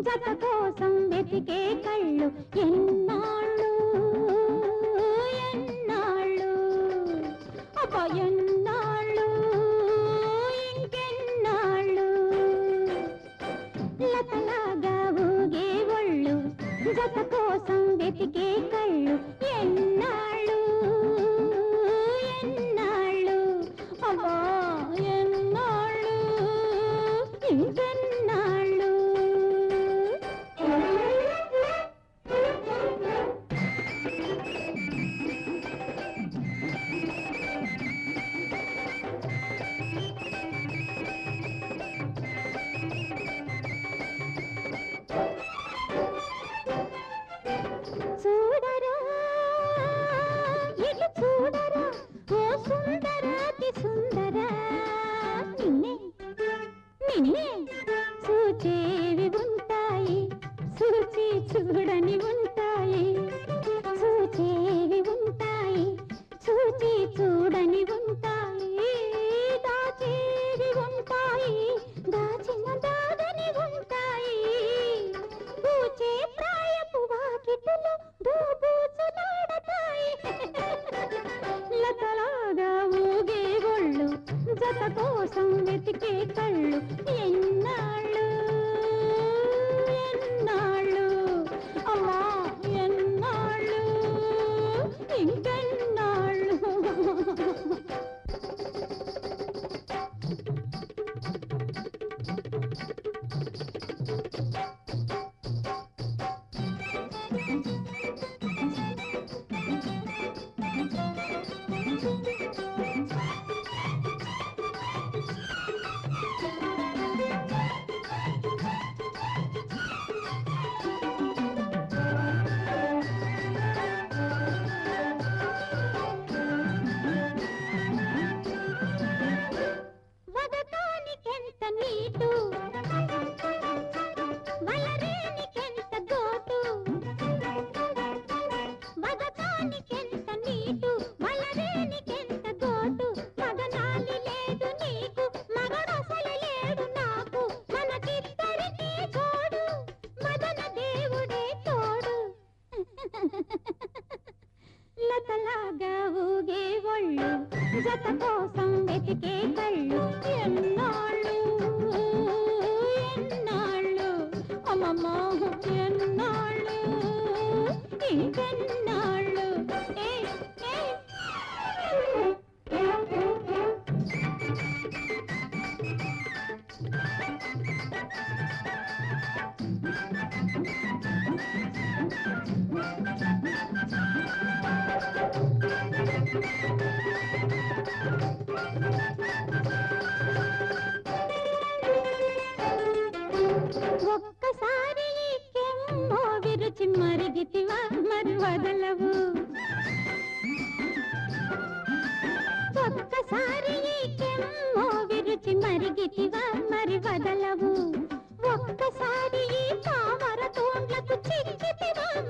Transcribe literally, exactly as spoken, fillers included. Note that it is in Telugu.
జత కోసం వెతికే కళ్ళు ఎన్నాళ్ళు ఎన్నాళ్ళు అబ్బా ఎన్నాళ్ళు ఇంకెన్నాళ్ళు లతలాగా ఊగే ఒళ్ళు జత కోసం వెతికే కళ్ళు ఎన్నాళ్ళు ఎన్నాళ్ళు అబ్బా ఎన్నాళ్ళు ఇంకెన్నాళ్ళు చూడరా ఇటు చూడరా ఓ సుందరాతి సుందరా నిన్నే నిన్నే చూచేవి ఉంటాయి చూచి చూడని ఉంటాయి చూచేవి ఉంటాయి చూచి చూడని ఉంటాయి దాచేవి ఉంటాయి దాచిన దాగని ఉంటాయి పూచే ప్రాయపు వాకిటిలో దూబూచులాడతాయి లతలాగా ఊగే ఒళ్ళు జత కోసం వెతికే కళ్ళు ఎన్నాళ్ళు ఎన్నాళ్ళు అమ్మా ఎన్నాళ్ళు ఇంకెన్నాళ్ళు వదతానికెంత నీటు వలరేనికెంత గోటు వదతానికెంత నీటు వలరేనికెంత గోటు మగనాలి లేదు నీకు మగడసలు లేడు నాకు మనకిద్దరికీ జోడు మదన దేవుడే తోడు లతలాగా ఊగే ఒళ్ళు జత కోసం వెతికే కళ్ళు ఎన్నాళ్ళు ఎన్నాళ్ళు అమ్మమ్మ ఎన్నాళ్ళు ఇంకెన్నాళ్ళు ఏ ఏ ఒక్కసారి కెమ్మో విరుచి మరిగితివా మరి వదలవు ఒక్కసారి కెమ్మో విరుచి మరిగితివా మరి వదలవు ఒక్కసారి తామర తోండ్లకు చిక్కితివా